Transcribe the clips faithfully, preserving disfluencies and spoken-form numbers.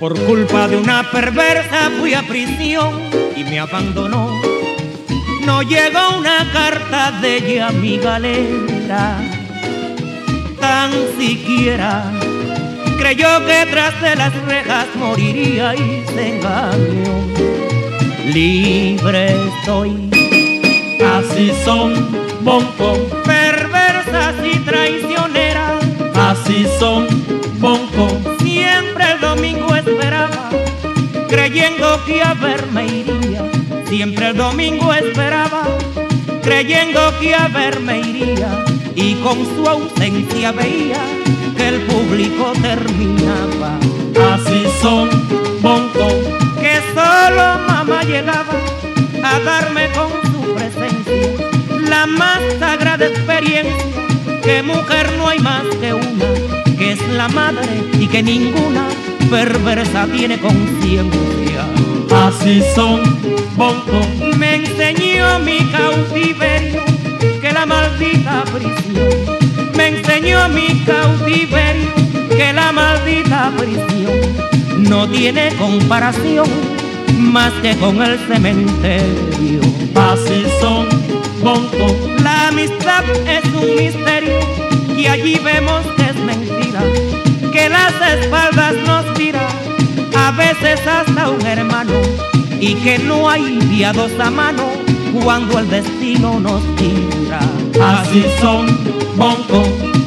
Por culpa de una perversa fui a prisión y me abandonó. No llegó una carta de ella a mi galera, tan siquiera creyó que tras de las rejas moriría y se engañó. Libre estoy, así son, bonco, perversas y traicioneras, así son, bonco. Siempre el domingo esperaba, creyendo que a verme iría. Siempre el domingo esperaba, creyendo que a verme iría. Y con su ausencia veía que el público terminaba. Así son, bonco, que solo mamá llegaba a darme con su presencia la más sagrada experiencia, que mujer no hay más que una, que es la madre y que ninguna perversa tiene conciencia. Así son, bonco, me enseñó mi cautiverio que la maldita prisión. Me enseñó mi cautiverio que la maldita prisión no tiene comparación más que con el cementerio. Así son, bonco, la amistad es un misterio que allí vemos que es mentira, que las espaldas nos tira a veces hasta un hermano, y que no hay día dos a mano cuando el destino nos tira. Así son, bonco,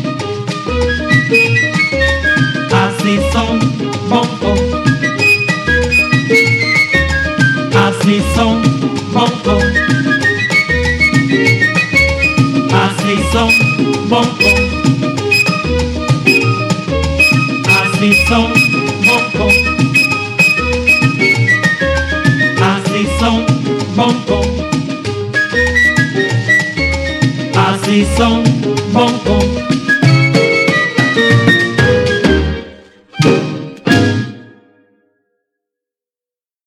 así son, bonco, así son, bonco, así son, bonco, así son, bonco, así son, bonco, así son, bonco.